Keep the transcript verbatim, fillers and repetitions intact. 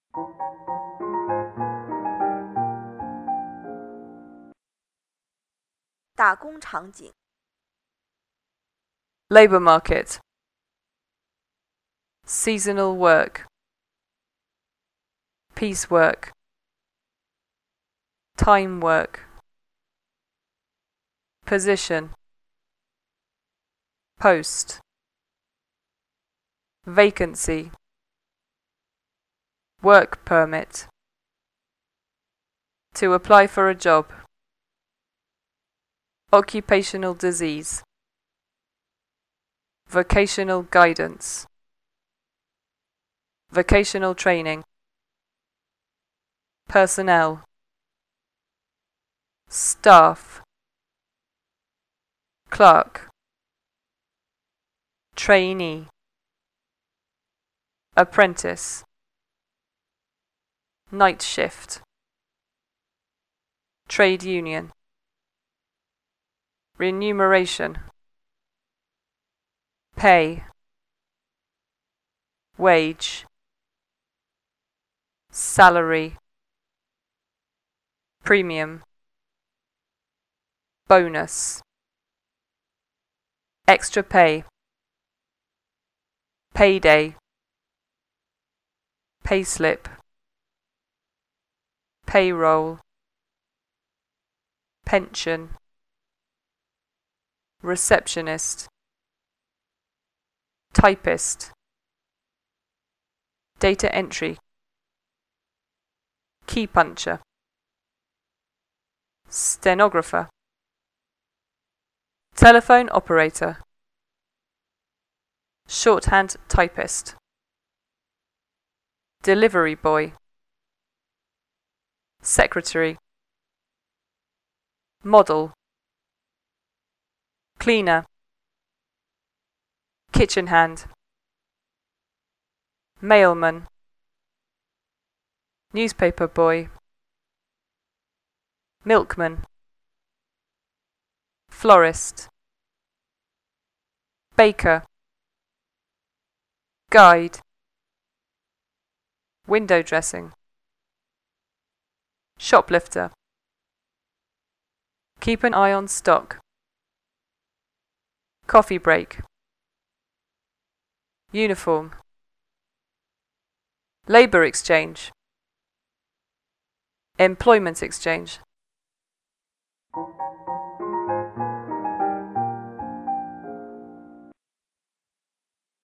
打工场景 Labour market. Seasonal work. Piecework. Time work. Position. Post. Vacancy. Work permit. To apply for a job. Occupational disease. Vocational guidance. Vocational training. Personnel. Staff. Clerk. Trainee. Apprentice. Night shift. Trade union. Remuneration. Pay. Wage. Salary. Premium. Bonus. Extra pay. Payday. Payslip. Payroll. Pension. Receptionist. Typist. Data entry. Key puncher. Stenographer. Telephone operator. Shorthand typist. Delivery boy. Secretary. Model. Cleaner. Kitchen hand. Mailman. Newspaper boy. Milkman. Florist. Baker. Guide. Window dressing. Shoplifter. Keep an eye on stock. Coffee break. Uniform. Labour exchange. Employment exchange.